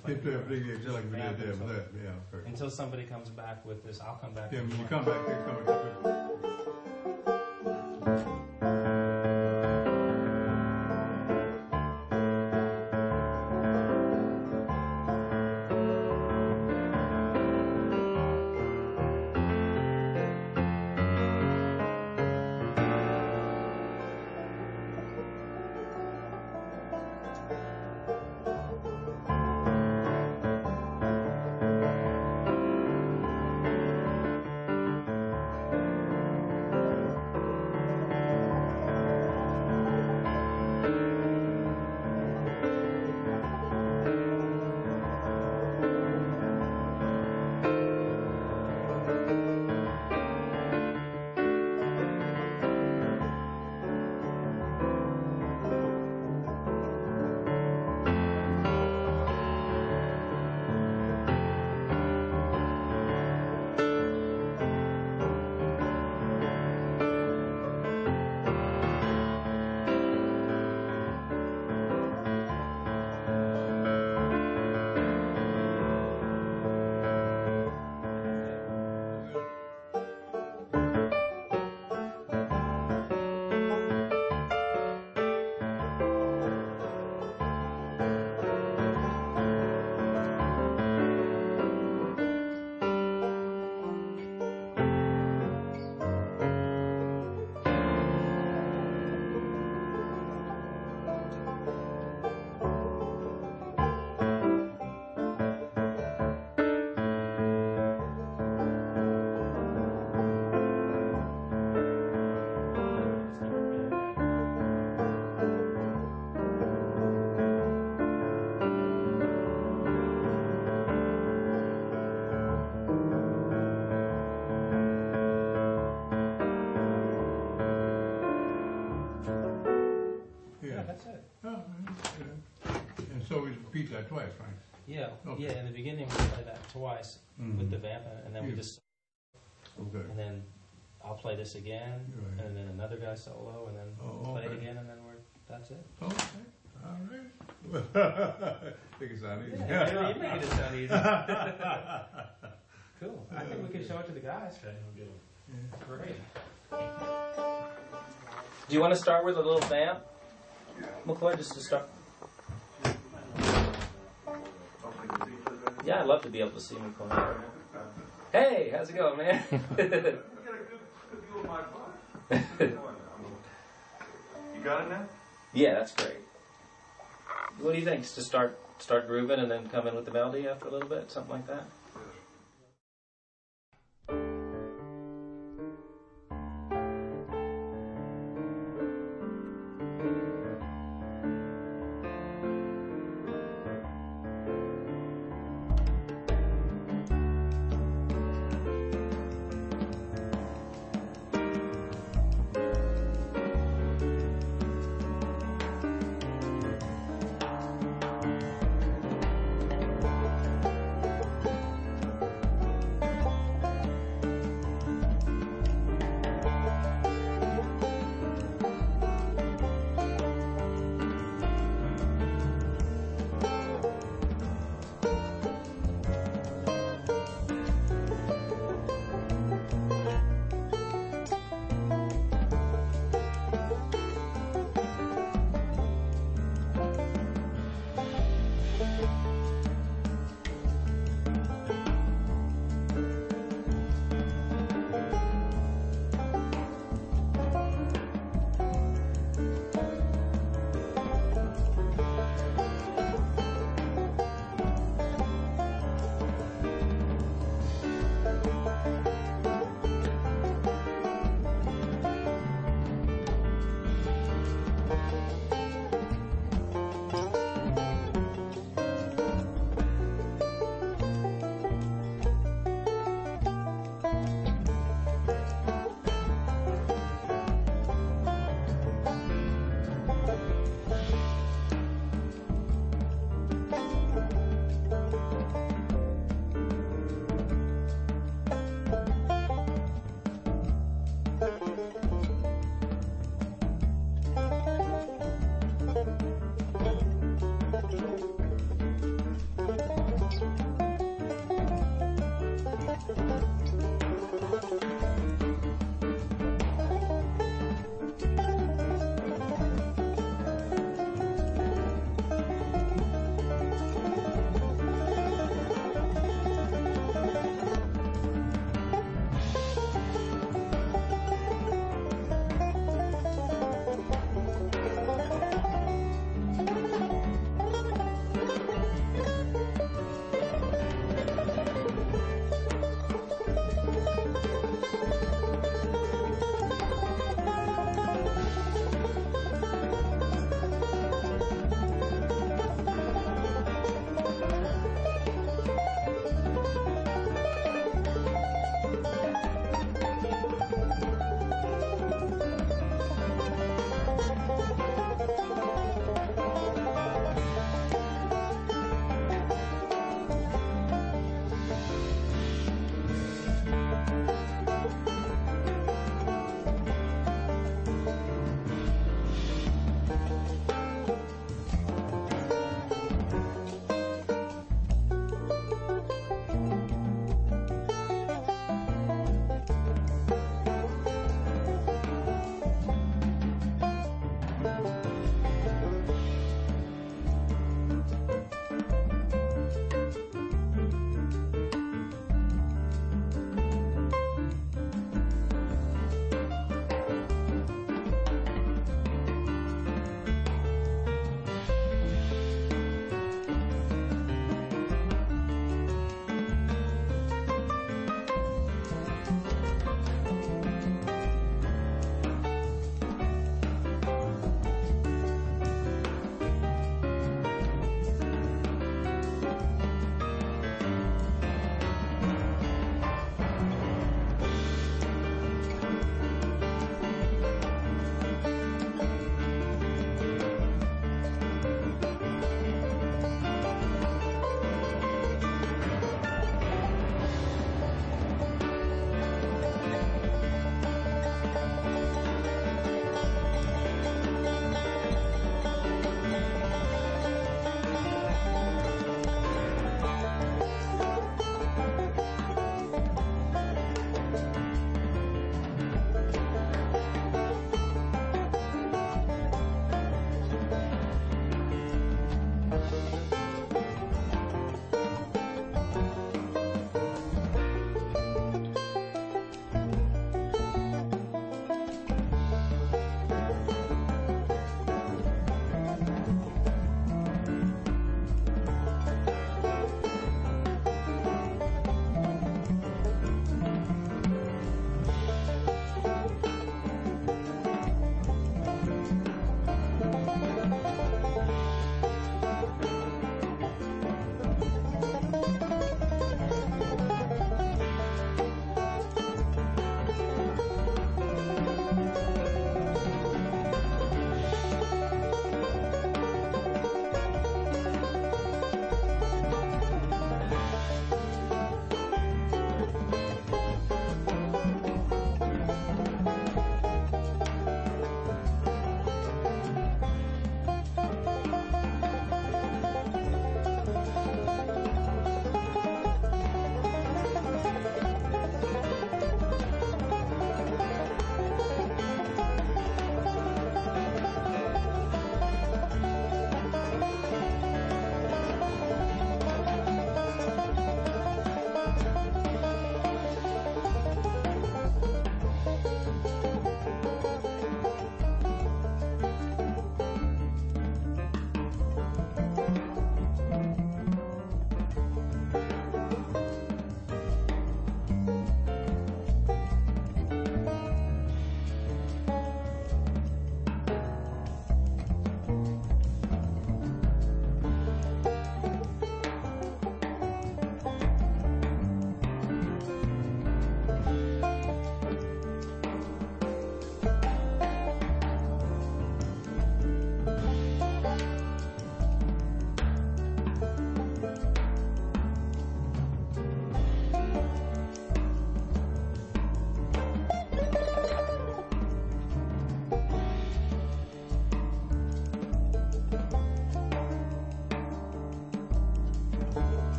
They play a pretty good, just like we did vamp there with until- that, yeah, correct. Until somebody comes back with this, I'll come back Yeah, with when you more. come back, they come and Yeah, that's it. Oh, yeah. And so we repeat that twice, right? Yeah, Okay. yeah. In the beginning, we play that twice with the vamp, and then we Yeah. just, Okay. and then I'll play this again, Right. and then another guy solo, and then Oh, play it okay. again, and then that's it. Okay, all right. Think it sounds easy. Yeah, you're making it sound easy. Cool. I think we can show it to the guys. Great. Do you want to start with a little vamp, McCoy, just to start? Yeah, I'd love to be able to see McCoy. Hey, how's it going, man? You got a good view of my butt. You got it now? Yeah, that's great. What do you think? Just to start grooving and then come in with the melody after a little bit, something like that?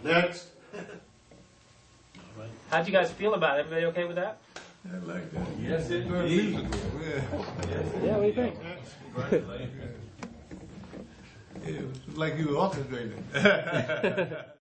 Next. How'd you guys feel about it? Everybody okay with that? I like that. Yes, Very indeed. musical. Yeah. Yeah, what do you think? It was like you were orchestrating.